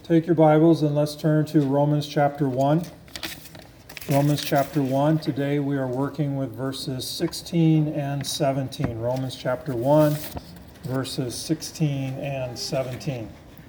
Take your Bibles and let's turn to Romans chapter 1. Romans chapter 1. Today we are working with verses 16 and 17. Romans chapter 1, verses 16 and 17.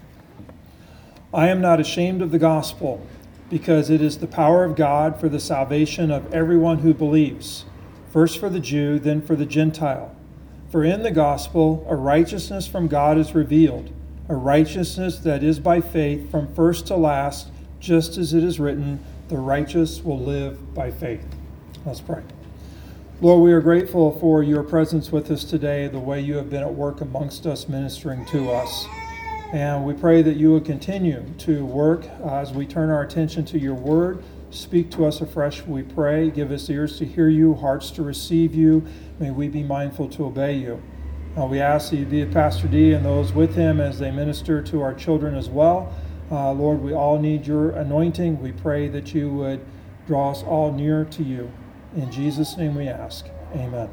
I am not ashamed of the gospel, because it is the power of God for the salvation of everyone who believes, first for the Jew, then for the Gentile. For in the gospel a righteousness from God is revealed, a righteousness that is by faith from first to last, just as it is written, the righteous will live by faith. Let's pray. Lord, we are grateful for your presence with us today, the way you have been at work amongst us, ministering to us. And we pray that you will continue to work as we turn our attention to your word. Speak to us afresh, we pray. Give us ears to hear you, hearts to receive you. May we be mindful to obey you. We ask that you be with Pastor D and those with him as they minister to our children as well. Lord, we all need your anointing. We pray that you would draw us all near to you. In Jesus' name we ask. Amen.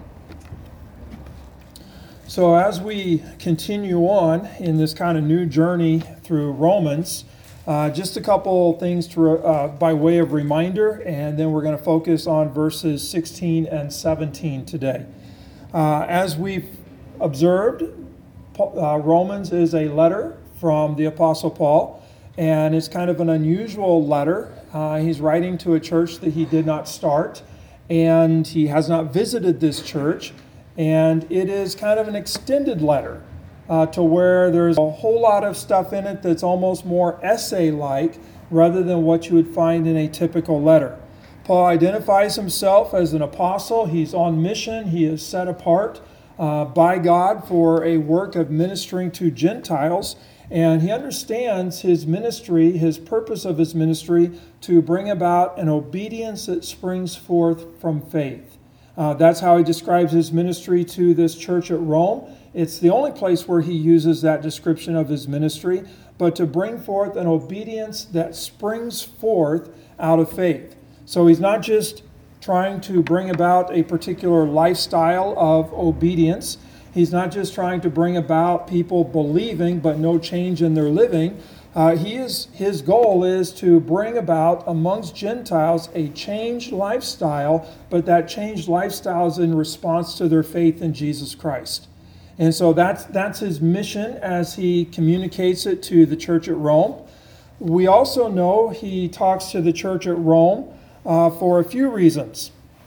So as we continue on in this kind of new journey through Romans, just a couple things by way of reminder, and then we're going to focus on verses 16 and 17 today. As we've observed, Romans is a letter from the Apostle Paul, and it's kind of an unusual letter. He's writing to a church that he did not start, and he has not visited this church, and it is kind of an extended letter to where there's a whole lot of stuff in it that's almost more essay-like rather than what you would find in a typical letter. Paul identifies himself as an apostle. He's on mission. He is set apart by God for a work of ministering to Gentiles, and he understands his ministry, his purpose of his ministry, to bring about an obedience that springs forth from faith. That's how he describes his ministry to this church at Rome. It's the only place where he uses that description of his ministry, but to bring forth an obedience that springs forth out of faith. So he's not just trying to bring about a particular lifestyle of obedience. He's not just trying to bring about people believing but no change in their living. His goal is to bring about amongst Gentiles a changed lifestyle, but that changed lifestyle is in response to their faith in Jesus Christ. And so that's his mission as he communicates it to the church at Rome. We also know he talks to the church at Rome for a few reasons.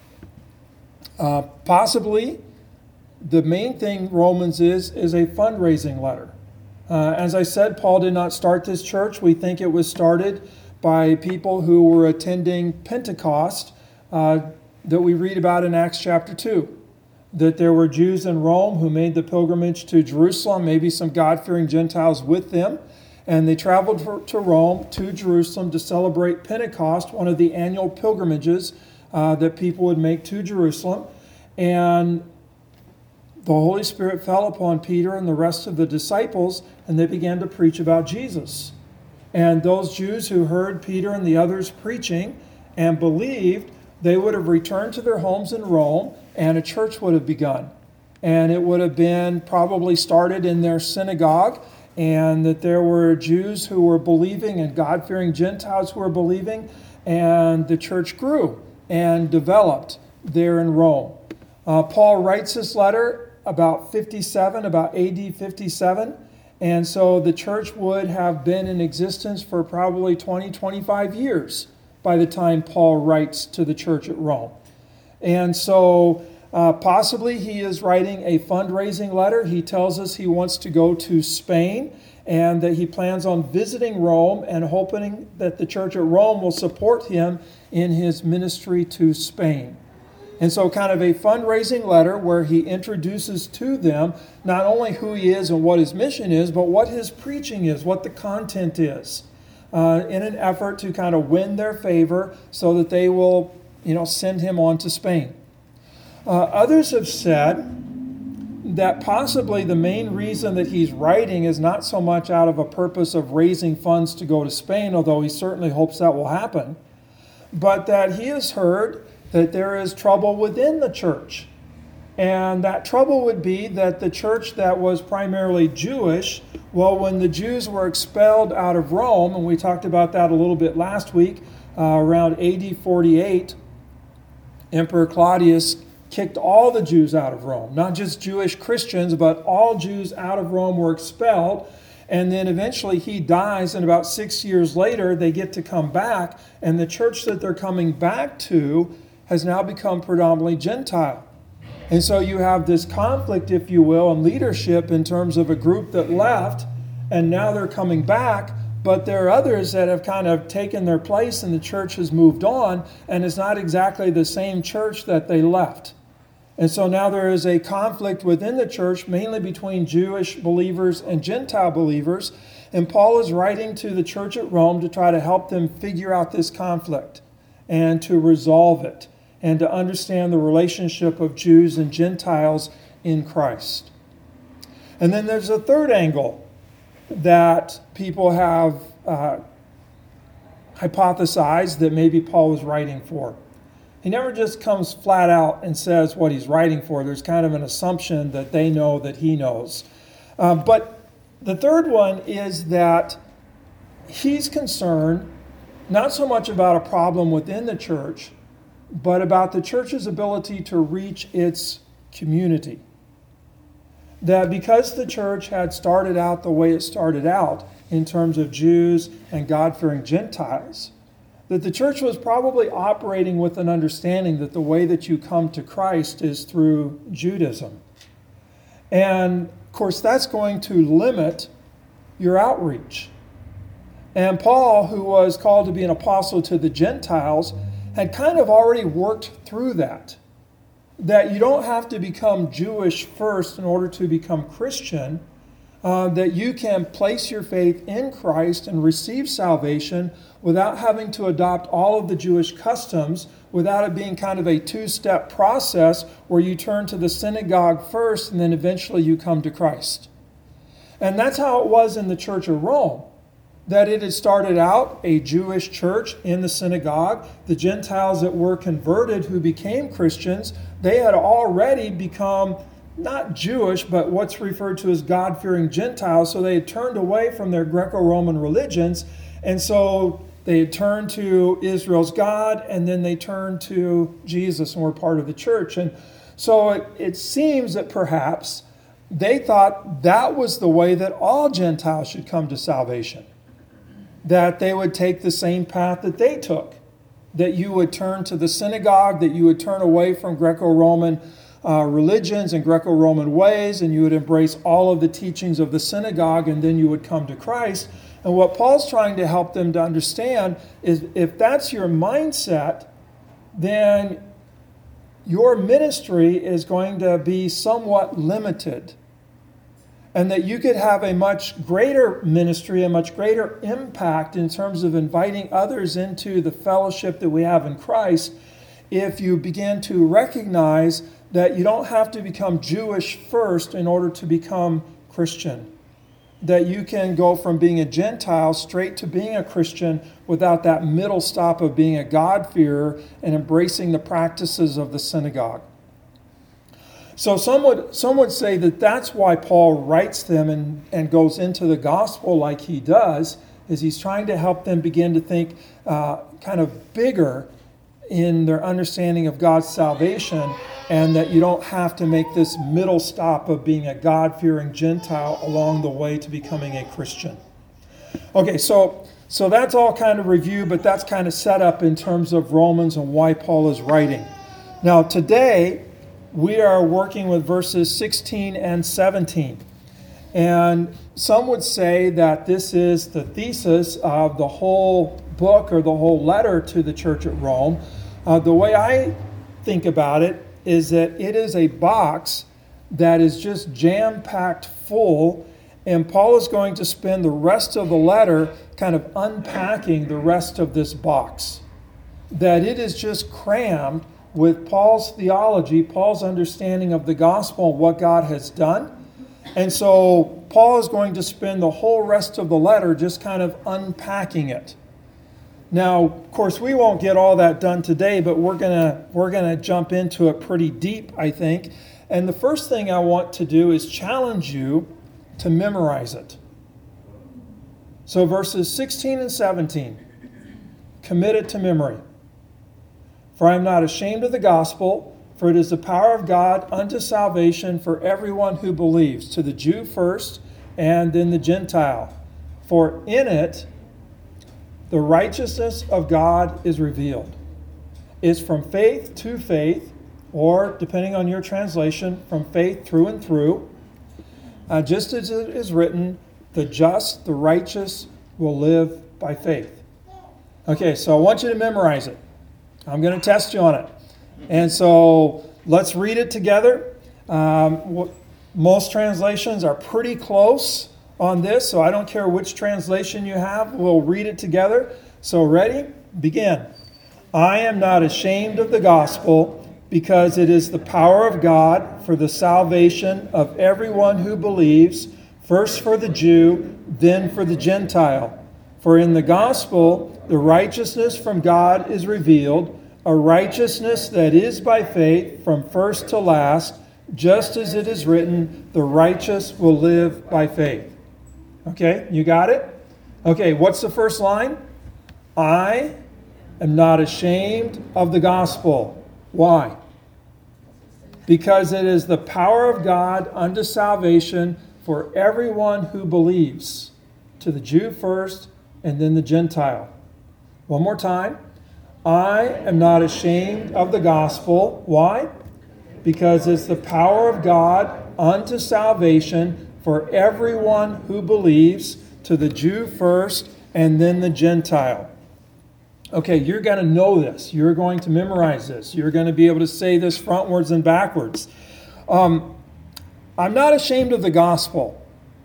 Possibly, the main thing Romans is a fundraising letter. As I said, Paul did not start this church. We think it was started by people who were attending Pentecost that we read about in Acts chapter 2. That there were Jews in Rome who made the pilgrimage to Jerusalem, maybe some God-fearing Gentiles with them. And they traveled to Rome, to Jerusalem, to celebrate Pentecost, one of the annual pilgrimages that people would make to Jerusalem. And the Holy Spirit fell upon Peter and the rest of the disciples, and they began to preach about Jesus. And those Jews who heard Peter and the others preaching and believed, they would have returned to their homes in Rome, and a church would have begun. And it would have been probably started in their synagogue, and that there were Jews who were believing and God-fearing Gentiles who were believing, and the church grew and developed there in Rome. Paul writes this letter about AD 57, and so the church would have been in existence for probably 25 years by the time Paul writes to the church at Rome. And so possibly he is writing a fundraising letter. He tells us he wants to go to Spain and that he plans on visiting Rome and hoping that the church at Rome will support him in his ministry to Spain. And so kind of a fundraising letter where he introduces to them not only who he is and what his mission is, but what his preaching is, what the content is, in an effort to kind of win their favor so that they will, send him on to Spain. Others have said that possibly the main reason that he's writing is not so much out of a purpose of raising funds to go to Spain, although he certainly hopes that will happen, but that he has heard that there is trouble within the church. And that trouble would be that the church that was primarily Jewish, well, when the Jews were expelled out of Rome, and we talked about that a little bit last week, around AD 48, Emperor Claudius kicked all the Jews out of Rome. Not just Jewish Christians, but all Jews out of Rome were expelled. And then eventually he dies, and about 6 years later, they get to come back. And the church that they're coming back to has now become predominantly Gentile. And so you have this conflict, if you will, in leadership in terms of a group that left, and now they're coming back. But there are others that have kind of taken their place, and the church has moved on, and it's not exactly the same church that they left. And so now there is a conflict within the church, mainly between Jewish believers and Gentile believers. And Paul is writing to the church at Rome to try to help them figure out this conflict and to resolve it and to understand the relationship of Jews and Gentiles in Christ. And then there's a third angle that people have hypothesized that maybe Paul was writing for. He never just comes flat out and says what he's writing for. There's kind of an assumption that they know that he knows. But the third one is that he's concerned not so much about a problem within the church, but about the church's ability to reach its community. That because the church had started out the way it started out in terms of Jews and God-fearing Gentiles, that the church was probably operating with an understanding that the way that you come to Christ is through Judaism. And of course, that's going to limit your outreach. And Paul, who was called to be an apostle to the Gentiles, had kind of already worked through that. That you don't have to become Jewish first in order to become Christian. That you can place your faith in Christ and receive salvation without having to adopt all of the Jewish customs, without it being kind of a two-step process where you turn to the synagogue first and then eventually you come to Christ. And that's how it was in the Church of Rome. That it had started out a Jewish church in the synagogue. The Gentiles that were converted who became Christians, they had already become not Jewish, but what's referred to as God-fearing Gentiles. So they had turned away from their Greco-Roman religions. And so they had turned to Israel's God, and then they turned to Jesus and were part of the church. And so it seems that perhaps they thought that was the way that all Gentiles should come to salvation. That they would take the same path that they took. That you would turn to the synagogue, that you would turn away from Greco-Roman religions and Greco-Roman ways, and you would embrace all of the teachings of the synagogue, and then you would come to Christ. And what Paul's trying to help them to understand is if that's your mindset, then your ministry is going to be somewhat limited. And that you could have a much greater ministry, a much greater impact in terms of inviting others into the fellowship that we have in Christ if you begin to recognize that you don't have to become Jewish first in order to become Christian. That you can go from being a Gentile straight to being a Christian without that middle stop of being a God-fearer and embracing the practices of the synagogue. So some would say that that's why Paul writes them and goes into the gospel like he does, is he's trying to help them begin to think kind of bigger in their understanding of God's salvation, and that you don't have to make this middle stop of being a God-fearing Gentile along the way to becoming a Christian. Okay, so that's all kind of review, but that's kind of set up in terms of Romans and why Paul is writing. Now today, we are working with verses 16 and 17. And some would say that this is the thesis of the whole book or the whole letter to the church at Rome. The way I think about it is that it is a box that is just jam-packed full, and Paul is going to spend the rest of the letter kind of unpacking the rest of this box. That it is just crammed with Paul's theology, Paul's understanding of the gospel and what God has done. And so Paul is going to spend the whole rest of the letter just kind of unpacking it. Now, of course, we won't get all that done today, but we're gonna jump into it pretty deep, I think. And the first thing I want to do is challenge you to memorize it. So verses 16 and 17, commit it to memory. For I am not ashamed of the gospel, for it is the power of God unto salvation for everyone who believes, to the Jew first, and then the Gentile. For in it the righteousness of God is revealed. It's from faith to faith, or depending on your translation, from faith through and through. Just as it is written, the just, the righteous will live by faith. Okay, so I want you to memorize it. I'm going to test you on it. And so let's read it together. Most translations are pretty close on this, so I don't care which translation you have. We'll read it together. So ready? Begin. I am not ashamed of the gospel, because it is the power of God for the salvation of everyone who believes, first for the Jew, then for the Gentile. For in the gospel, the righteousness from God is revealed, a righteousness that is by faith from first to last, just as it is written, the righteous will live by faith. Okay, you got it? Okay, what's the first line? I am not ashamed of the gospel. Why? Because it is the power of God unto salvation for everyone who believes, to the Jew first and then the Gentile. One more time. I am not ashamed of the gospel. Why? Because it's the power of God unto salvation for everyone who believes, to the Jew first and then the Gentile. Okay, you're going to know this. You're going to memorize this. You're going to be able to say this frontwards and backwards. I'm not ashamed of the gospel.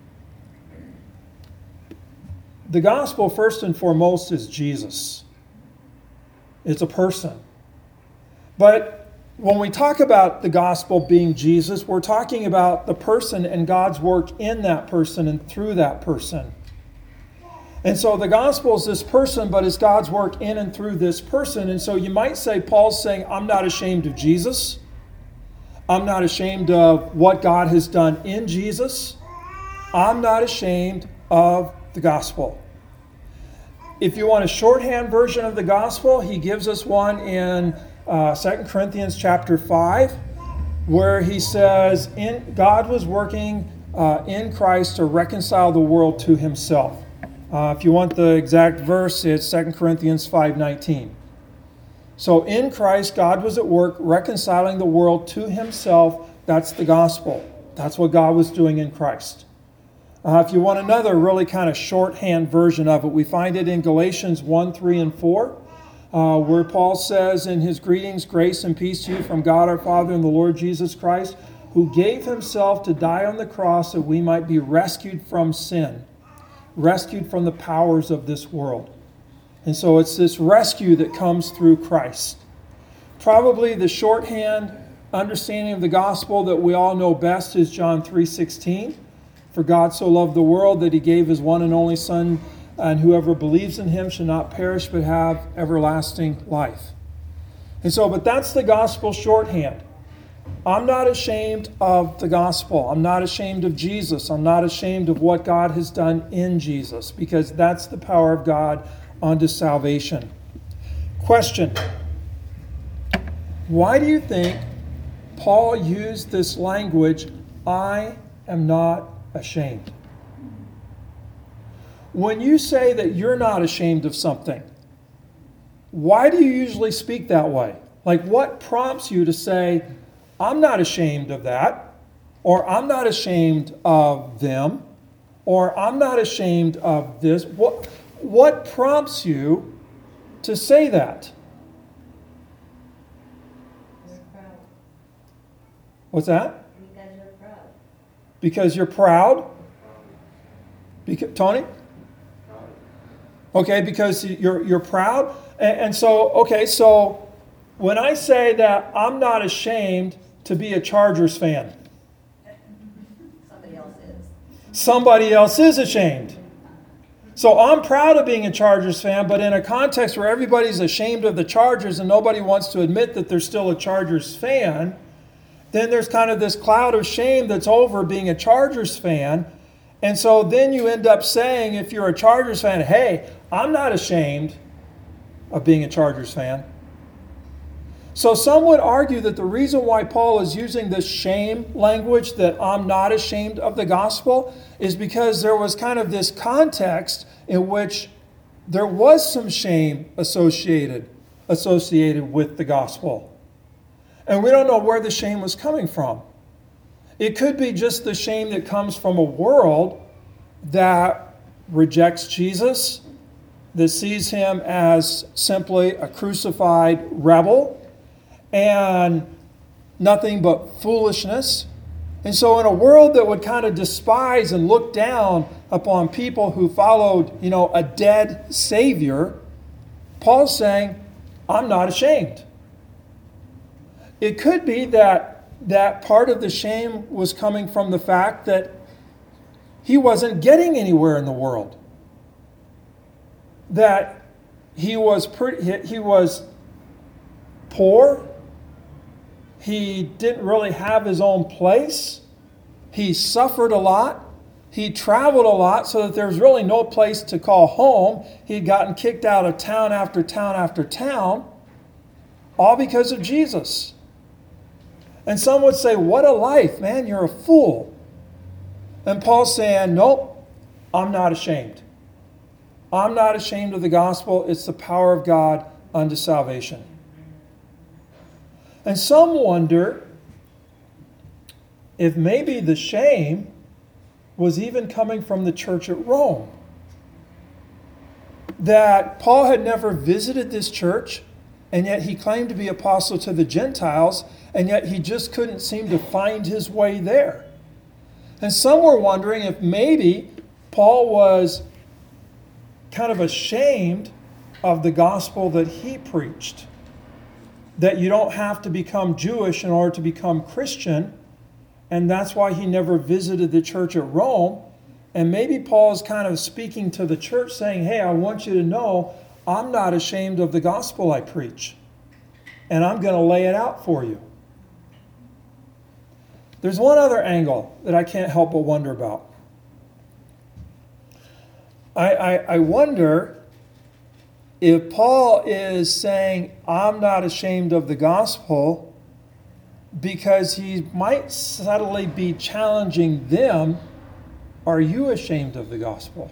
The gospel, first and foremost, is Jesus. It's a person. But when we talk about the gospel being Jesus, we're talking about the person and God's work in that person and through that person. And so the gospel is this person, but it's God's work in and through this person. And so you might say, Paul's saying, I'm not ashamed of Jesus. I'm not ashamed of what God has done in Jesus. I'm not ashamed of the gospel. If you want a shorthand version of the gospel, he gives us one in 2 Corinthians chapter 5, where he says, God was working in Christ to reconcile the world to himself. If you want the exact verse, it's 2 Corinthians 5:19. So in Christ, God was at work reconciling the world to himself. That's the gospel. That's what God was doing in Christ. If you want another really kind of shorthand version of it, we find it in Galatians 1, 3, and 4, where Paul says in his greetings, grace and peace to you from God our Father and the Lord Jesus Christ, who gave himself to die on the cross that we might be rescued from sin, rescued from the powers of this world. And so it's this rescue that comes through Christ. Probably the shorthand understanding of the gospel that we all know best is John 3:16. For God so loved the world that he gave his one and only Son, and whoever believes in him shall not perish but have everlasting life. And so, but that's the gospel shorthand. I'm not ashamed of the gospel. I'm not ashamed of Jesus. I'm not ashamed of what God has done in Jesus, because that's the power of God unto salvation. Question: why do you think Paul used this language, I am not ashamed? When you say that you're not ashamed of something, why do you usually speak that way? Like, what prompts you to say, I'm not ashamed of that, or I'm not ashamed of them, or I'm not ashamed of this? What prompts you to say that? You're proud. What's that? Because you're proud. Because you're proud? Tony? Okay, because you're proud? And so, okay, so when I say that I'm not ashamed to be a Chargers fan, Somebody else is. somebody else is ashamed. So I'm proud of being a Chargers fan, but in a context where everybody's ashamed of the Chargers and nobody wants to admit that they're still a Chargers fan, then there's kind of this cloud of shame that's over being a Chargers fan. And so then you end up saying, if you're a Chargers fan, hey, I'm not ashamed of being a Chargers fan. So some would argue that the reason why Paul is using this shame language, that I'm not ashamed of the gospel, is because there was kind of this context in which there was some shame associated with the gospel. And we don't know where the shame was coming from. It could be just the shame that comes from a world that rejects Jesus, that sees him as simply a crucified rebel and nothing but foolishness. And so in a world that would kind of despise and look down upon people who followed, a dead Savior, Paul's saying, I'm not ashamed. It could be that part of the shame was coming from the fact that he wasn't getting anywhere in the world. That he was poor. He didn't really have his own place. He suffered a lot. He traveled a lot so that there was really no place to call home. He'd gotten kicked out of town after town after town, all because of Jesus. And some would say, what a life, man, you're a fool. And Paul's saying, nope, I'm not ashamed. I'm not ashamed of the gospel. It's the power of God unto salvation. And some wonder if maybe the shame was even coming from the church at Rome. That Paul had never visited this church, and yet he claimed to be apostle to the Gentiles, and yet he just couldn't seem to find his way there. And some were wondering if maybe Paul was kind of ashamed of the gospel that he preached. That you don't have to become Jewish in order to become Christian. And that's why he never visited the church at Rome. And maybe Paul is kind of speaking to the church saying, hey, I want you to know I'm not ashamed of the gospel I preach. And I'm going to lay it out for you. There's one other angle that I can't help but wonder about. I wonder if Paul is saying, I'm not ashamed of the gospel, because he might subtly be challenging them, are you ashamed of the gospel?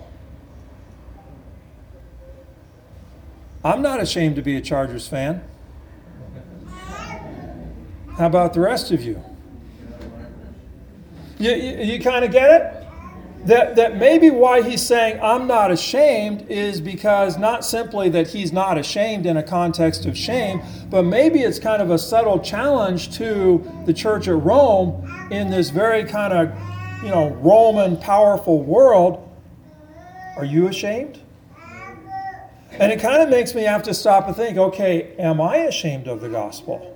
I'm not ashamed to be a Chargers fan. How about the rest of you? You kind of get it? That maybe why he's saying I'm not ashamed is because not simply that he's not ashamed in a context of shame, but maybe it's kind of a subtle challenge to the church at Rome in this very kind of, Roman powerful world. Are you ashamed? And it kind of makes me have to stop and think, okay, am I ashamed of the gospel?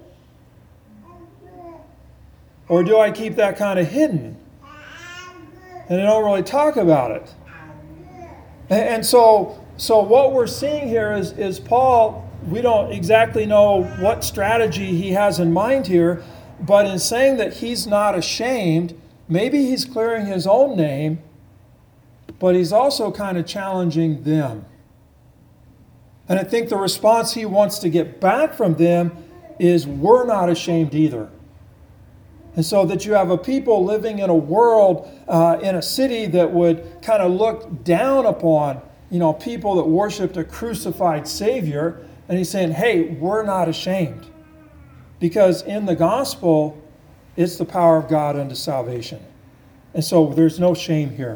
Or do I keep that kind of hidden? And I don't really talk about it. And so what we're seeing here is Paul, we don't exactly know what strategy he has in mind here, but in saying that he's not ashamed, maybe he's clearing his own name, but he's also kind of challenging them. And I think the response he wants to get back from them is, we're not ashamed either. And so that you have a people living in a world, in a city that would kind of look down upon, people that worshiped a crucified Savior. And he's saying, hey, we're not ashamed. Because in the gospel, it's the power of God unto salvation. And so there's no shame here.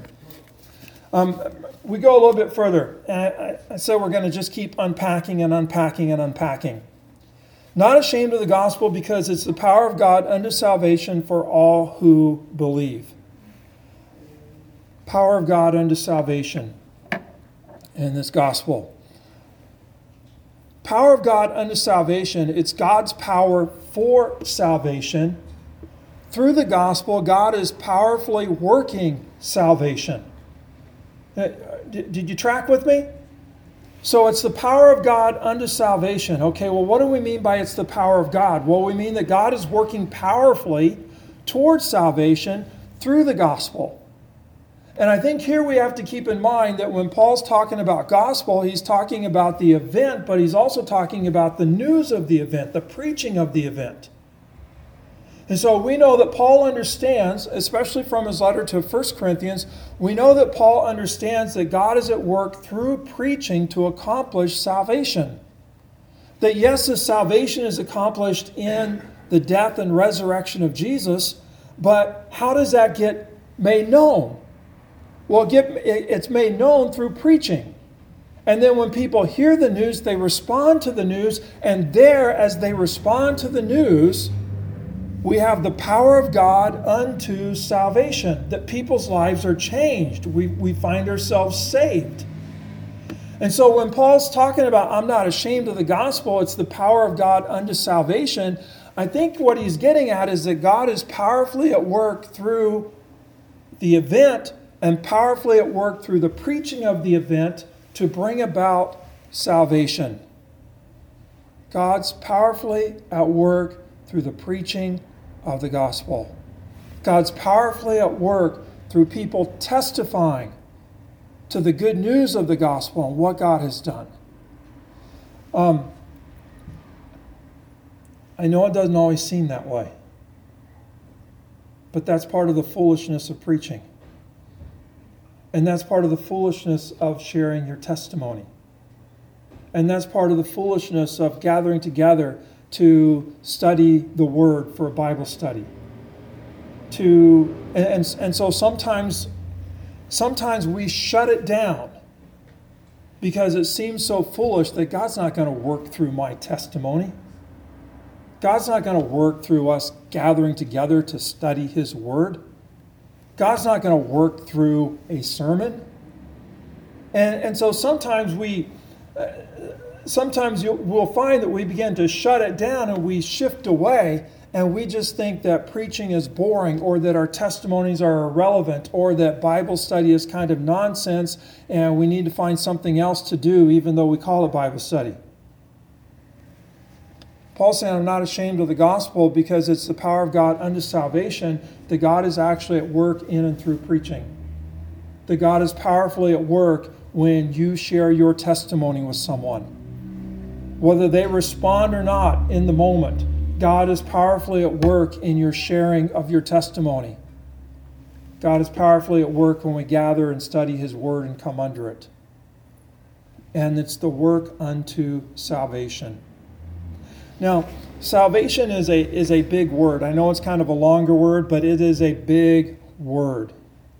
We go a little bit further. And I said we're going to just keep unpacking and unpacking and unpacking. Not ashamed of the gospel because it's the power of God unto salvation for all who believe. Power of God unto salvation in this gospel. Power of God unto salvation, it's God's power for salvation. Through the gospel, God is powerfully working salvation. Did you track with me? So it's the power of God unto salvation. Okay, well, what do we mean by it's the power of God? Well, we mean that God is working powerfully towards salvation through the gospel. And I think here we have to keep in mind that when Paul's talking about gospel, he's talking about the event, but he's also talking about the news of the event, the preaching of the event. And so we know that Paul understands, especially from his letter to 1 Corinthians, we know that Paul understands that God is at work through preaching to accomplish salvation. That yes, the salvation is accomplished in the death and resurrection of Jesus, but how does that get made known? Well, it's made known through preaching. And then when people hear the news, they respond to the news, and there, as they respond to the news, we have the power of God unto salvation, that people's lives are changed. We find ourselves saved. And so when Paul's talking about, I'm not ashamed of the gospel, it's the power of God unto salvation, I think what he's getting at is that God is powerfully at work through the event and powerfully at work through the preaching of the event to bring about salvation. God's powerfully at work through the preaching of the gospel. God's powerfully at work through people testifying to the good news of the gospel and what God has done. I know it doesn't always seem that way, but that's part of the foolishness of preaching. And that's part of the foolishness of sharing your testimony. And that's part of the foolishness of gathering together to study the Word for a Bible study. And so sometimes we shut it down because it seems so foolish that God's not going to work through my testimony. God's not going to work through us gathering together to study His Word. God's not going to work through a sermon. And so sometimes we'll find that we begin to shut it down and we shift away and we just think that preaching is boring or that our testimonies are irrelevant or that Bible study is kind of nonsense and we need to find something else to do even though we call it Bible study. Paul's saying, I'm not ashamed of the gospel because it's the power of God unto salvation that God is actually at work in and through preaching. That God is powerfully at work when you share your testimony with someone. Whether they respond or not in the moment, God is powerfully at work in your sharing of your testimony. God is powerfully at work when we gather and study His Word and come under it. And it's the work unto salvation. Now, salvation is a big word. I know it's kind of a longer word, but it is a big word.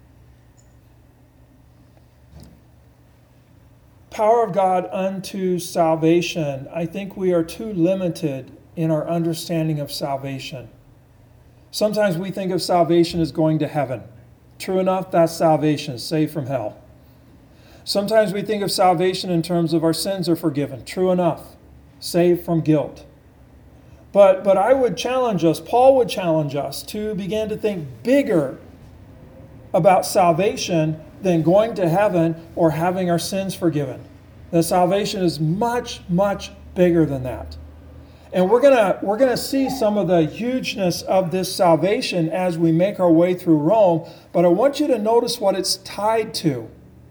Power of God unto salvation. I think we are too limited in our understanding of salvation. Sometimes we think of salvation as going to heaven. True enough, that's salvation, saved from hell. Sometimes we think of salvation in terms of our sins are forgiven. True enough, saved from guilt. But I would challenge us, Paul would challenge us to begin to think bigger about salvation than going to heaven or having our sins forgiven. That salvation is much, much bigger than that. And we're gonna see some of the hugeness of this salvation as we make our way through Rome, but I want you to notice what it's tied to.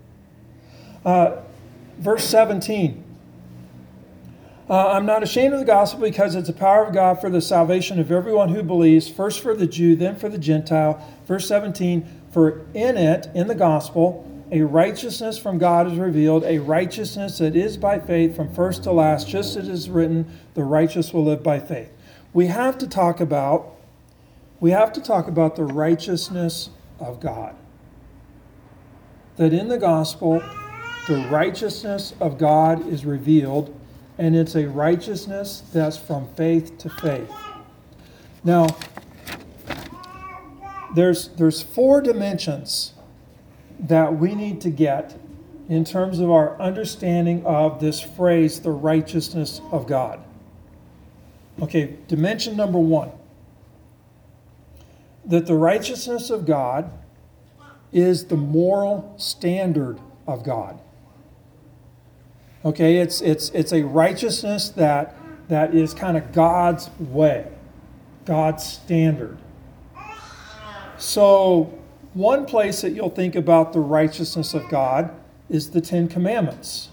Verse 17. I'm not ashamed of the gospel because it's the power of God for the salvation of everyone who believes, first for the Jew, then for the Gentile. Verse 17, for in it, in the gospel, a righteousness from God is revealed, a righteousness that is by faith from first to last, just as it is written, the righteous will live by faith. We have to talk about the righteousness of God. That in the gospel, the righteousness of God is revealed, and it's a righteousness that's from faith to faith. Now, there's 4 dimensions that we need to get in terms of our understanding of this phrase, the righteousness of God. Okay, dimension number 1. That the righteousness of God is the moral standard of God. Okay, it's a righteousness that is kind of God's way, God's standard. So one place that you'll think about the righteousness of God is the Ten Commandments.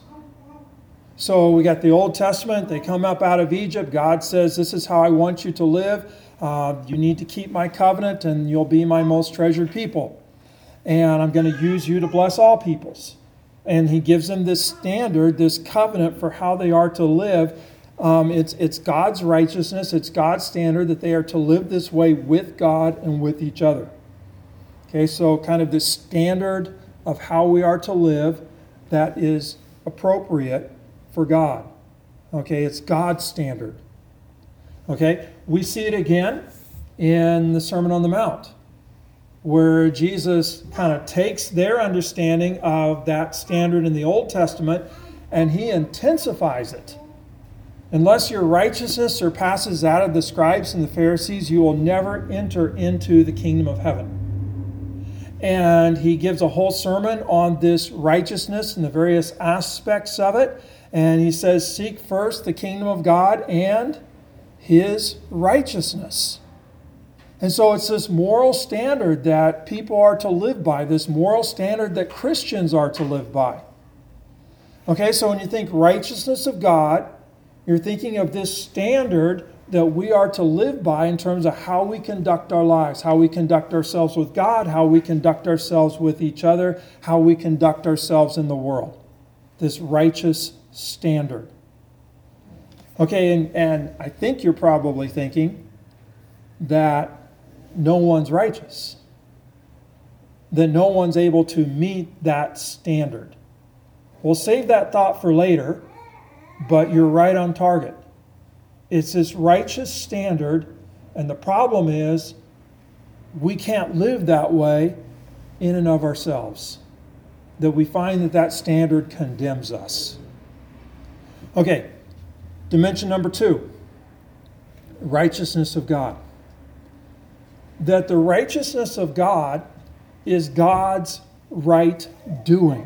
So we got the Old Testament. They come up out of Egypt. God says, this is how I want you to live. You need to keep my covenant and you'll be my most treasured people. And I'm going to use you to bless all peoples. And he gives them this standard, this covenant for how they are to live. It's God's righteousness. It's God's standard that they are to live this way with God and with each other. Okay, so kind of this standard of how we are to live that is appropriate for God. Okay, it's God's standard. Okay, we see it again in the Sermon on the Mount, where Jesus kind of takes their understanding of that standard in the Old Testament and he intensifies it. Unless your righteousness surpasses that of the scribes and the Pharisees, you will never enter into the kingdom of heaven. And he gives a whole sermon on this righteousness and the various aspects of it. And he says, seek first the kingdom of God and his righteousness. And so it's this moral standard that people are to live by, this moral standard that Christians are to live by. Okay, so when you think righteousness of God, you're thinking of this standard that we are to live by in terms of how we conduct our lives, how we conduct ourselves with God, how we conduct ourselves with each other, how we conduct ourselves in the world. This righteous standard. Okay, and I think you're probably thinking that no one's righteous, that no one's able to meet that standard. We'll save that thought for later, but you're right on target. It's this righteous standard, and the problem is we can't live that way in and of ourselves, that we find that standard condemns us. Okay, dimension number 2, righteousness of God. That the righteousness of God is God's right doing.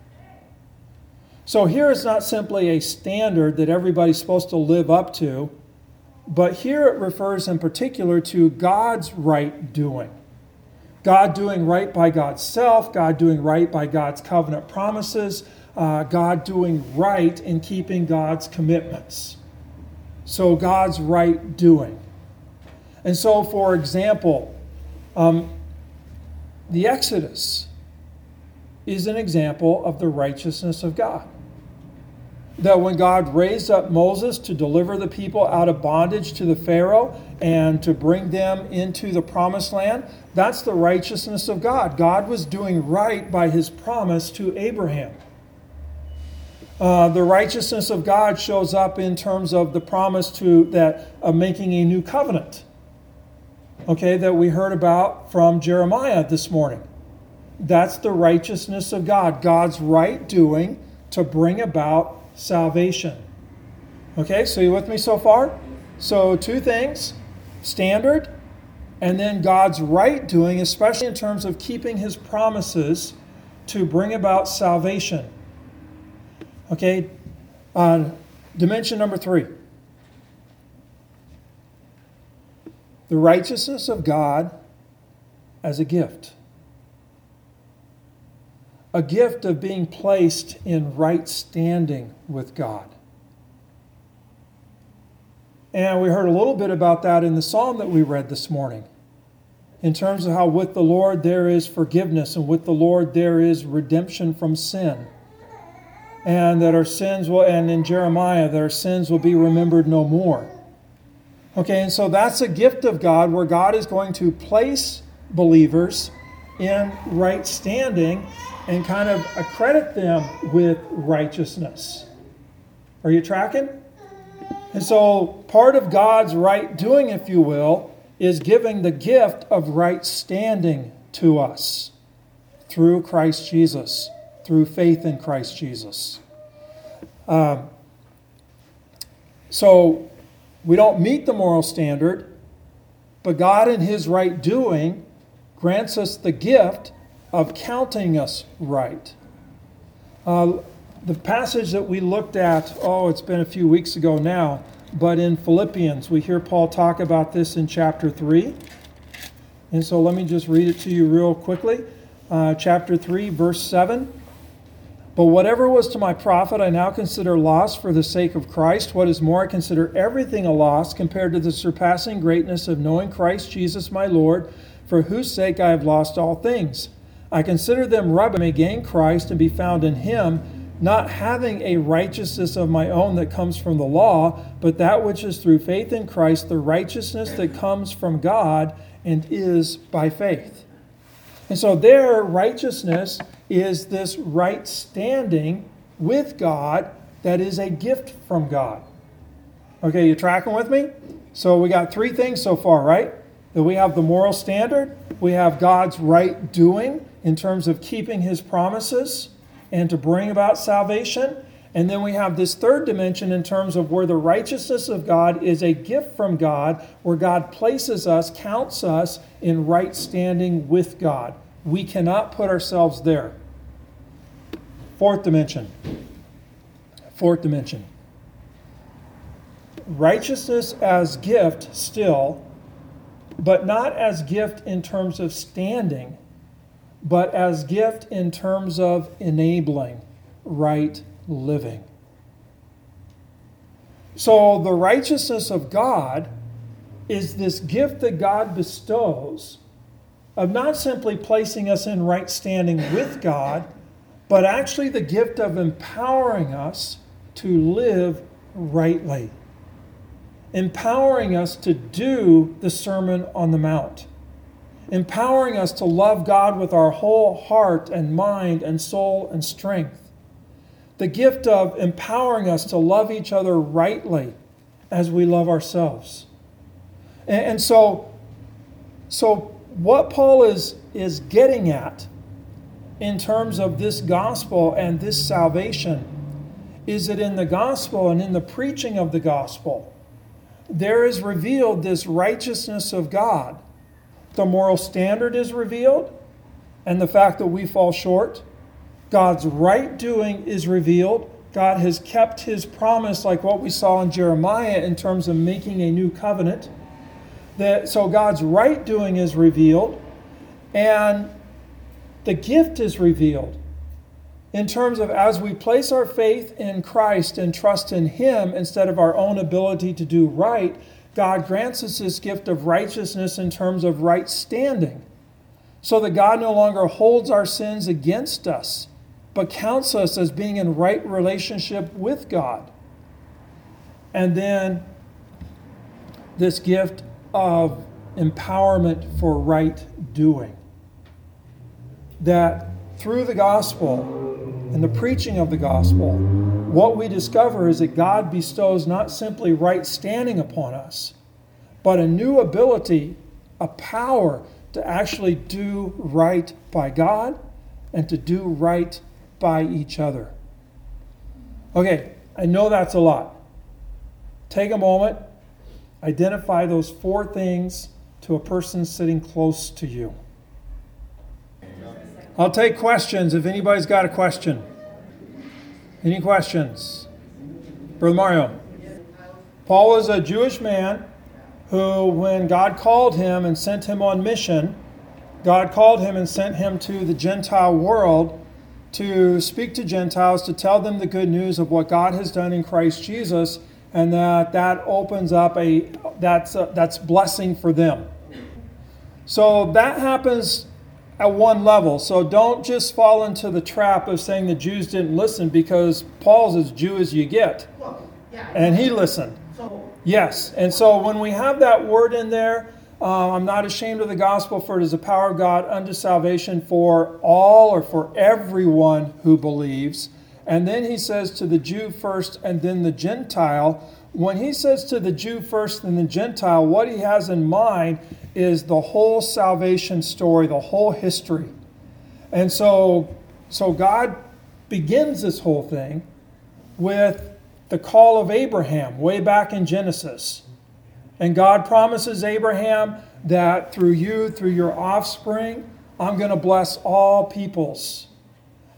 So here it's not simply a standard that everybody's supposed to live up to, but here it refers in particular to God's right doing. God doing right by God's self, God doing right by God's covenant promises, God doing right in keeping God's commitments. So God's right doing. And so, for example, the Exodus is an example of the righteousness of God. That when God raised up Moses to deliver the people out of bondage to the Pharaoh and to bring them into the promised land, that's the righteousness of God. God was doing right by his promise to Abraham. The righteousness of God shows up in terms of the promise of making a new covenant. Okay, that we heard about from Jeremiah this morning. That's the righteousness of God, God's right doing to bring about salvation. Okay, so you with me so far? So 2 things, standard, and then God's right doing, especially in terms of keeping his promises to bring about salvation. Okay, dimension number 3. The righteousness of God as a gift. A gift of being placed in right standing with God. And we heard a little bit about that in the psalm that we read this morning. In terms of how with the Lord there is forgiveness and with the Lord there is redemption from sin. And that our sins will, and in Jeremiah, that our sins will be remembered no more. Okay, and so that's a gift of God where God is going to place believers in right standing and kind of accredit them with righteousness. Are you tracking? And so part of God's right doing, if you will, is giving the gift of right standing to us through Christ Jesus, through faith in Christ Jesus. So we don't meet the moral standard, but God in his right doing grants us the gift of counting us right. The passage that we looked at, it's been a few weeks ago now, but in Philippians, we hear Paul talk about this in chapter 3. And so let me just read it to you real quickly. Chapter 3, verse 7. But whatever was to my profit, I now consider loss for the sake of Christ. What is more, I consider everything a loss compared to the surpassing greatness of knowing Christ Jesus my Lord, for whose sake I have lost all things. I consider them rubbish, I may gain Christ and be found in him, not having a righteousness of my own that comes from the law, but that which is through faith in Christ, the righteousness that comes from God and is by faith. And so their righteousness is this right standing with God that is a gift from God. Okay, you tracking with me? So we got three things so far, right? That we have the moral standard, we have God's right doing in terms of keeping his promises and to bring about salvation. And then we have this third dimension in terms of where the righteousness of God is a gift from God, where God places us, counts us in right standing with God. We cannot put ourselves there. Fourth dimension. Righteousness as gift still, but not as gift in terms of standing, but as gift in terms of enabling right living. So the righteousness of God is this gift that God bestows of not simply placing us in right standing with God, but actually the gift of empowering us to live rightly. Empowering us to do the Sermon on the Mount. Empowering us to love God with our whole heart and mind and soul and strength. The gift of empowering us to love each other rightly as we love ourselves. And so what Paul is getting at in terms of this gospel and this salvation is that in the gospel and in the preaching of the gospel, there is revealed this righteousness of God. The moral standard is revealed, and the fact that we fall short. God's right doing is revealed. God has kept his promise, like what we saw in Jeremiah in terms of making a new covenant. So God's right doing is revealed, and the gift is revealed in terms of as we place our faith in Christ and trust in him instead of our own ability to do right, God grants us this gift of righteousness in terms of right standing, so that God no longer holds our sins against us, but counts us as being in right relationship with God. And then this gift of empowerment for right doing. That through the gospel and the preaching of the gospel, what we discover is that God bestows not simply right standing upon us, but a new ability, a power to actually do right by God and to do right by each other. Okay, I know that's a lot. Take a moment, identify those four things to a person sitting close to you. I'll take questions if anybody's got a question. Any questions? Brother Mario. Paul was a Jewish man who, when God called him and sent him on mission, God called him and sent him to the Gentile world to speak to Gentiles, to tell them the good news of what God has done in Christ Jesus, and that opens up that's blessing for them. So that happens at one level. So don't just fall into the trap of saying the Jews didn't listen, because Paul's as Jew as you get. And he listened. Yes. And so when we have that word in there, I'm not ashamed of the gospel, for it is the power of God unto salvation for all, or for everyone who believes. And then he says to the Jew first and then the Gentile. When he says to the Jew first and the Gentile, what he has in mind is the whole salvation story, the whole history. And so God begins this whole thing with the call of Abraham way back in Genesis. And God promises Abraham that through you, through your offspring, I'm going to bless all peoples.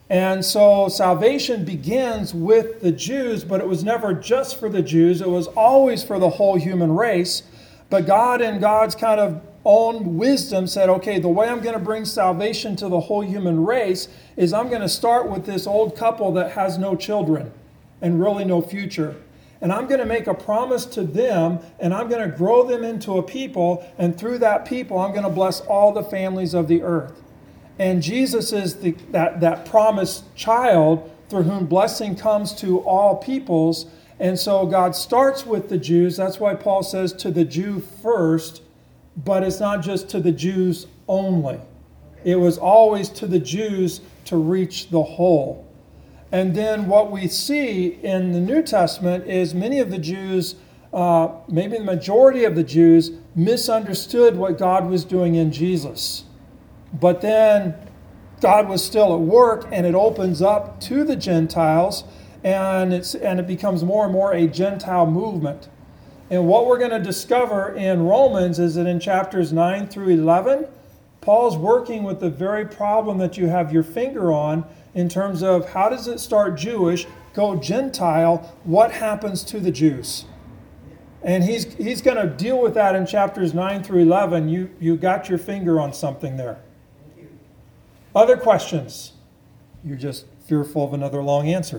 And so salvation begins with the Jews, but it was never just for the Jews. It was always for the whole human race. But God, in God's kind of own wisdom, said, okay, the way I'm going to bring salvation to the whole human race is I'm going to start with this old couple that has no children and really no future. And I'm going to make a promise to them, and I'm going to grow them into a people, and through that people, I'm going to bless all the families of the earth. And Jesus is that promised child through whom blessing comes to all peoples. And so God starts with the Jews. That's why Paul says to the Jew first, but it's not just to the Jews only. It was always to the Jews to reach the whole. And then what we see in the New Testament is many of the Jews, maybe the majority of the Jews, misunderstood what God was doing in Jesus. But then God was still at work, and it opens up to the Gentiles, and it becomes more and more a Gentile movement. And what we're going to discover in Romans is that in chapters 9 through 11, Paul's working with the very problem that you have your finger on in terms of how does it start Jewish, go Gentile, what happens to the Jews? And he's going to deal with that in chapters 9 through 11. You got your finger on something there. Other questions? You're just fearful of another long answer.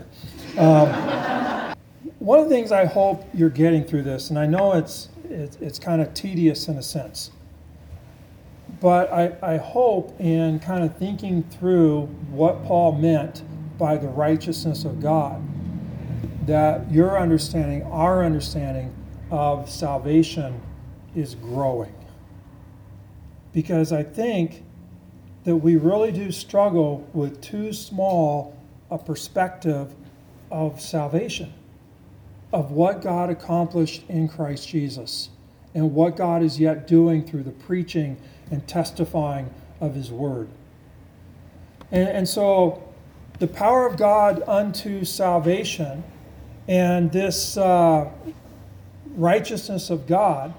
One of the things I hope you're getting through this, and I know it's kind of tedious in a sense, but I hope in kind of thinking through what Paul meant by the righteousness of God, that your understanding, our understanding of salvation is growing. Because I think that we really do struggle with too small a perspective of salvation, of what God accomplished in Christ Jesus, and what God is yet doing through the preaching and testifying of His Word. And so the power of God unto salvation and this righteousness of God,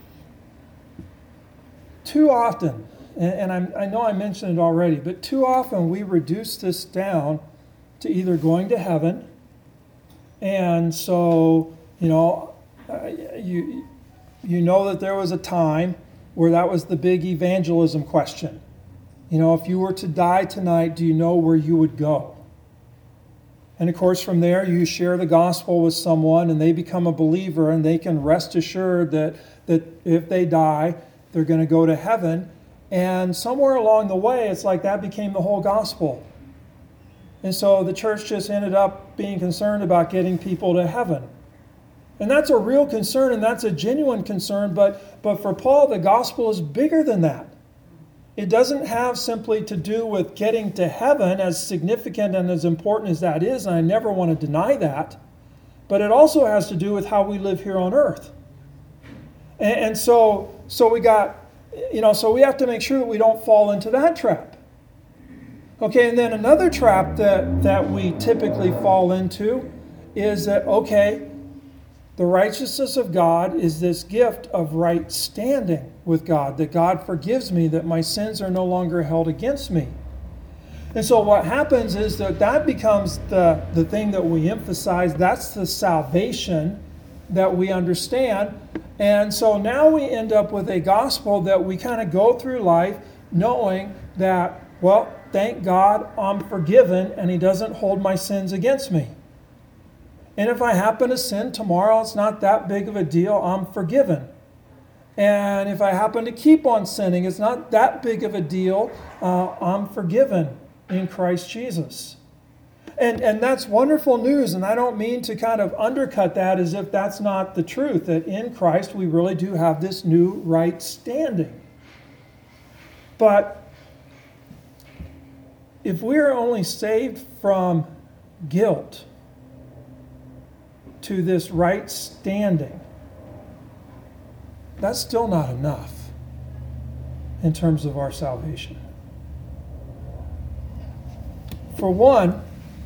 too often, and I know I mentioned it already, but too often we reduce this down to either going to heaven, and so, you know that there was a time where that was the big evangelism question. You know, if you were to die tonight, do you know where you would go? And of course, from there, you share the gospel with someone, and they become a believer, and they can rest assured that if they die, they're going to go to heaven. And somewhere along the way, it's like that became the whole gospel. And so the church just ended up being concerned about getting people to heaven. And that's a real concern, and that's a genuine concern, but for Paul, the gospel is bigger than that. It doesn't have simply to do with getting to heaven, as significant and as important as that is, and I never want to deny that, but it also has to do with how we live here on earth. And so we got, so we have to make sure that we don't fall into that trap. Okay, and then another trap that we typically fall into is that, okay, the righteousness of God is this gift of right standing with God, that God forgives me, that my sins are no longer held against me. And so what happens is that becomes the thing that we emphasize. That's the salvation that we understand. And so now we end up with a gospel that we kind of go through life knowing that, well, thank God I'm forgiven and He doesn't hold my sins against me. And if I happen to sin tomorrow, it's not that big of a deal. I'm forgiven. And if I happen to keep on sinning, it's not that big of a deal. I'm forgiven in Christ Jesus. And that's wonderful news. And I don't mean to kind of undercut that as if that's not the truth, that in Christ we really do have this new right standing. But if we're only saved from guilt to this right standing, that's still not enough in terms of our salvation. For one,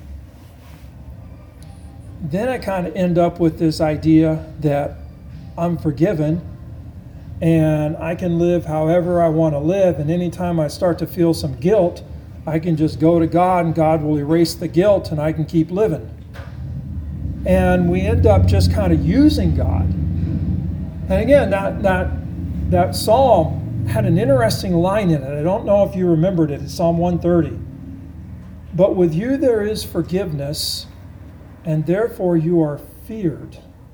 then I kind of end up with this idea that I'm forgiven and I can live however I want to live, and anytime I start to feel some guilt, I can just go to God and God will erase the guilt and I can keep living. And we end up just kind of using God. And again, that psalm had an interesting line in it. I don't know if you remembered it. It's Psalm 130. But with you there is forgiveness, and therefore you are feared.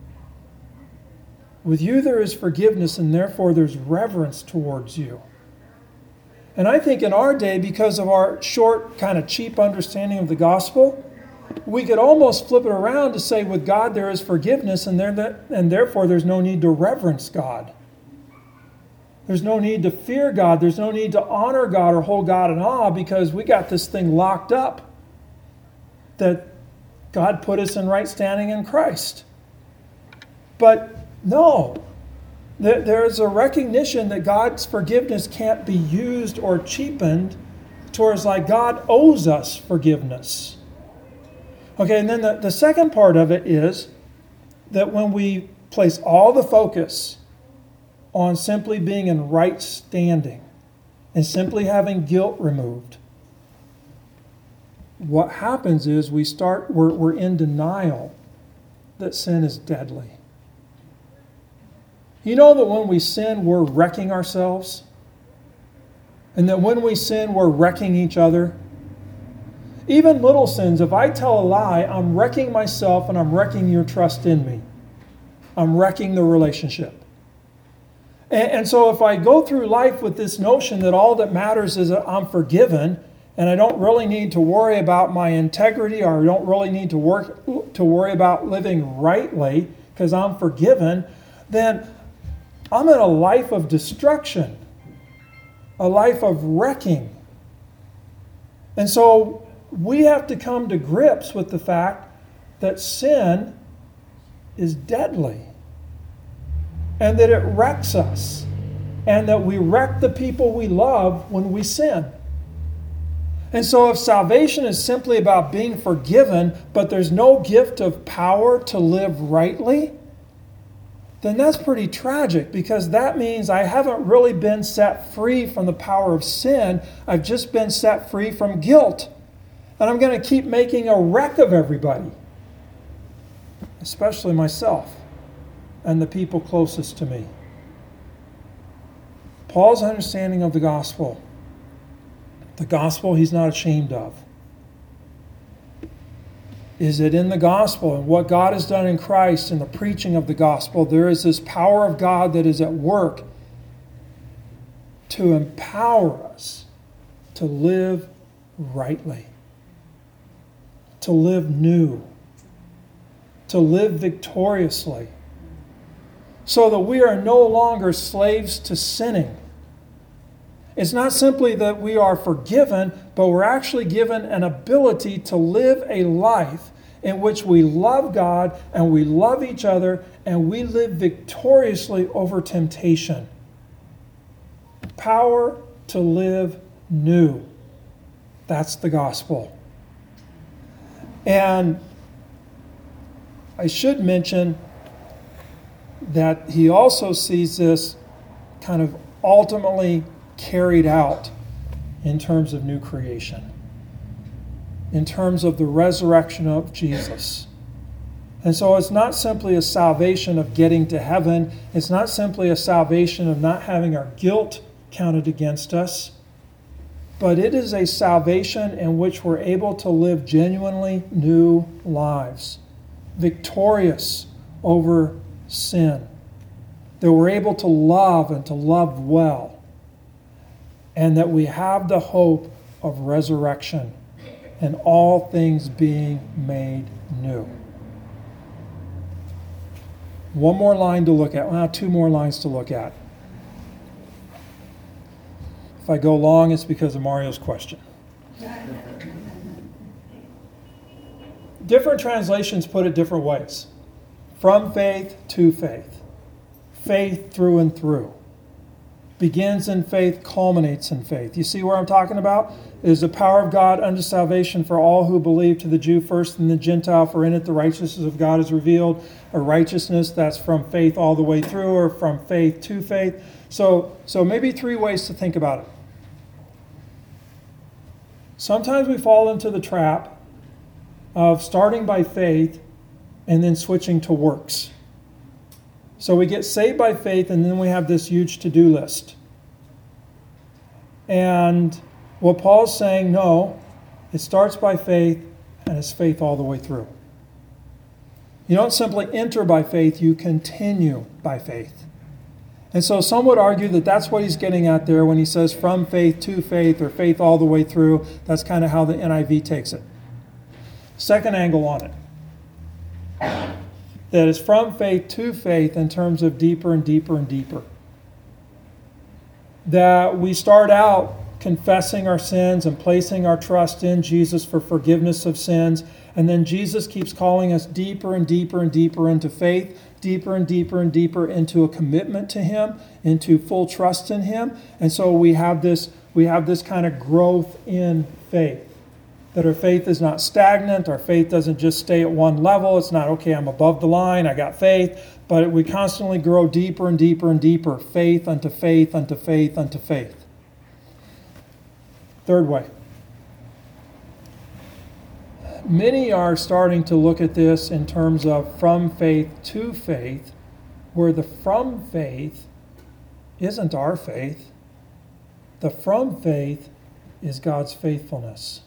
With you there is forgiveness, and therefore there's reverence towards you. And I think in our day, because of our short, kind of cheap understanding of the gospel, we could almost flip it around to say with God there is forgiveness, and therefore there's no need to reverence God. There's no need to fear God. There's no need to honor God or hold God in awe, because we got this thing locked up that God put us in right standing in Christ. But no, there is a recognition that God's forgiveness can't be used or cheapened towards like God owes us forgiveness. Okay, and then the second part of it is that when we place all the focus on simply being in right standing and simply having guilt removed, what happens is we're in denial that sin is deadly. You know that when we sin, we're wrecking ourselves? And that when we sin, we're wrecking each other? Even little sins, if I tell a lie, I'm wrecking myself and I'm wrecking your trust in me. I'm wrecking the relationship. And so if I go through life with this notion that all that matters is that I'm forgiven, and I don't really need to worry about my integrity, or I don't really need to worry about living rightly because I'm forgiven, then I'm in a life of destruction, a life of wrecking. And so we have to come to grips with the fact that sin is deadly, and that it wrecks us, and that we wreck the people we love when we sin. And so if salvation is simply about being forgiven, but there's no gift of power to live rightly, then that's pretty tragic, because that means I haven't really been set free from the power of sin. I've just been set free from guilt. And I'm going to keep making a wreck of everybody, especially myself and the people closest to me. Paul's understanding of the gospel he's not ashamed of, is that in the gospel and what God has done in Christ and the preaching of the gospel, there is this power of God that is at work to empower us to live rightly, to live new, to live victoriously, so that we are no longer slaves to sinning. It's not simply that we are forgiven, but we're actually given an ability to live a life in which we love God and we love each other and we live victoriously over temptation. Power to live new. That's the gospel. And I should mention that he also sees this kind of ultimately carried out in terms of new creation, in terms of the resurrection of Jesus. And so it's not simply a salvation of getting to heaven. It's not simply a salvation of not having our guilt counted against us, but it is a salvation in which we're able to live genuinely new lives, victorious over sin, that we're able to love and to love well, and that we have the hope of resurrection and all things being made new. One more line to look at. Well, two more lines to look at. If I go long, it's because of Mario's question. Different translations put it different ways. From faith to faith. Faith through and through. Begins in faith, culminates in faith. You see where I'm talking about? It is the power of God unto salvation for all who believe, to the Jew first and the Gentile, for in it the righteousness of God is revealed. A righteousness that's from faith all the way through, or from faith to faith. So maybe three ways to think about it. Sometimes we fall into the trap of starting by faith and then switching to works. So we get saved by faith, and then we have this huge to-do list. And what Paul's saying, no, it starts by faith, and it's faith all the way through. You don't simply enter by faith, you continue by faith. And so some would argue that that's what he's getting at there when he says from faith to faith, or faith all the way through. That's kind of how the NIV takes it. Second angle on it. That is from faith to faith in terms of deeper and deeper and deeper. That we start out confessing our sins and placing our trust in Jesus for forgiveness of sins, and then Jesus keeps calling us deeper and deeper and deeper into faith, deeper and deeper and deeper into a commitment to Him, into full trust in Him. And so we have this kind of growth in faith. That our faith is not stagnant, our faith doesn't just stay at one level. It's not, okay, I'm above the line, I got faith, but we constantly grow deeper and deeper and deeper, faith unto faith unto faith unto faith. Third way. Many are starting to look at this in terms of from faith to faith, where the from faith isn't our faith. The from faith is God's faithfulness.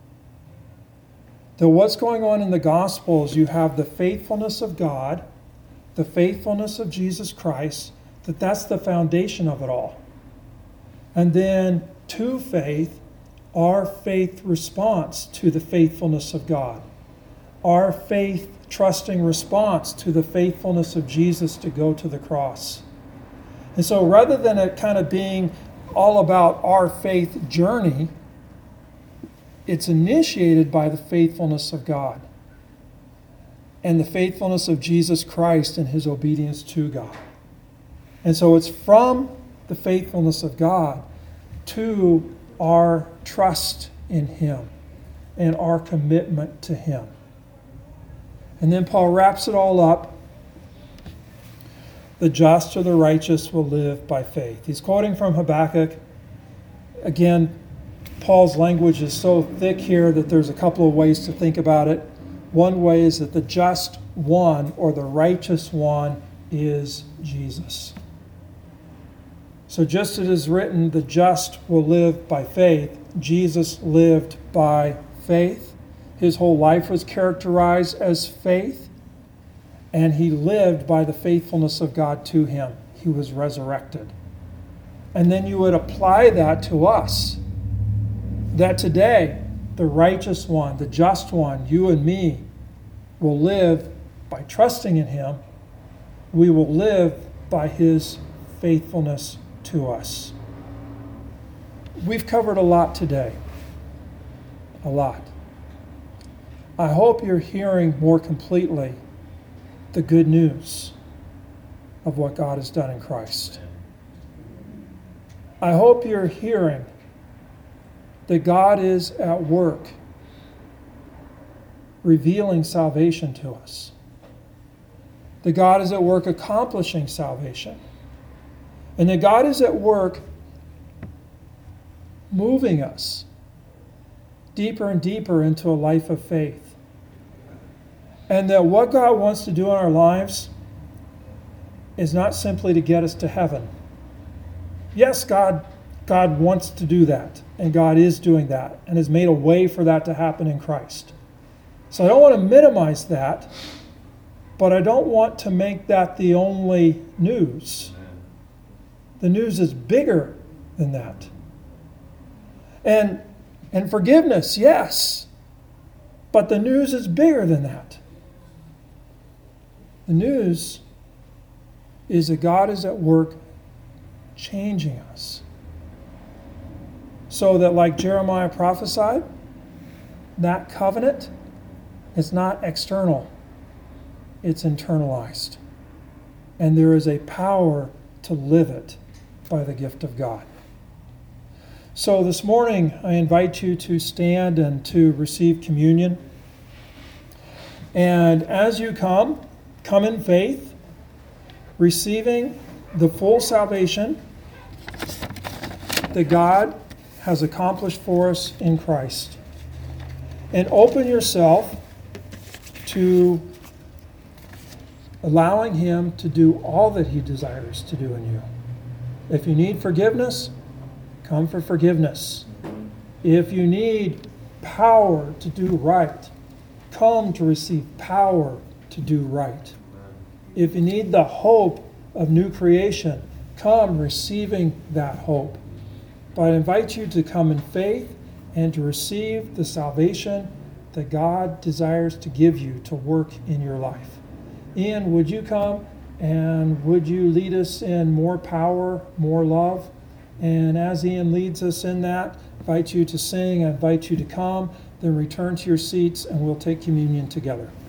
So what's going on in the Gospels, you have the faithfulness of God, the faithfulness of Jesus Christ, that's the foundation of it all. And then to faith, our faith response to the faithfulness of God. Our faith trusting response to the faithfulness of Jesus to go to the cross. And so rather than it kind of being all about our faith journey, it's initiated by the faithfulness of God and the faithfulness of Jesus Christ and His obedience to God. And so it's from the faithfulness of God to our trust in Him and our commitment to Him. And then Paul wraps it all up. The just or the righteous will live by faith. He's quoting from Habakkuk. Again, Paul's language is so thick here that there's a couple of ways to think about it. One way is that the just one or the righteous one is Jesus. So just as it is written, the just will live by faith, Jesus lived by faith. His whole life was characterized as faith, and he lived by the faithfulness of God to him. He was resurrected. And then you would apply that to us. That today, the righteous one, the just one, you and me, will live by trusting in Him. We will live by His faithfulness to us. We've covered a lot today. A lot. I hope you're hearing more completely the good news of what God has done in Christ. I hope you're hearing that God is at work revealing salvation to us. That God is at work accomplishing salvation. And that God is at work moving us deeper and deeper into a life of faith. And that what God wants to do in our lives is not simply to get us to heaven. Yes, God wants to do that, and God is doing that, and has made a way for that to happen in Christ. So I don't want to minimize that, but I don't want to make that the only news. The news is bigger than that. And forgiveness, yes, but the news is bigger than that. The news is that God is at work changing us. So that, like Jeremiah prophesied, that covenant is not external, it's internalized. And there is a power to live it by the gift of God. So this morning, I invite you to stand and to receive communion. And as you come in faith, receiving the full salvation that God has accomplished for us in Christ. And open yourself to allowing Him to do all that He desires to do in you. If you need forgiveness, come for forgiveness. If you need power to do right, come to receive power to do right. If you need the hope of new creation, come receiving that hope. But I invite you to come in faith and to receive the salvation that God desires to give you to work in your life. Ian, would you come and would you lead us in more power, more love? And as Ian leads us in that, I invite you to sing, I invite you to come, then return to your seats and we'll take communion together.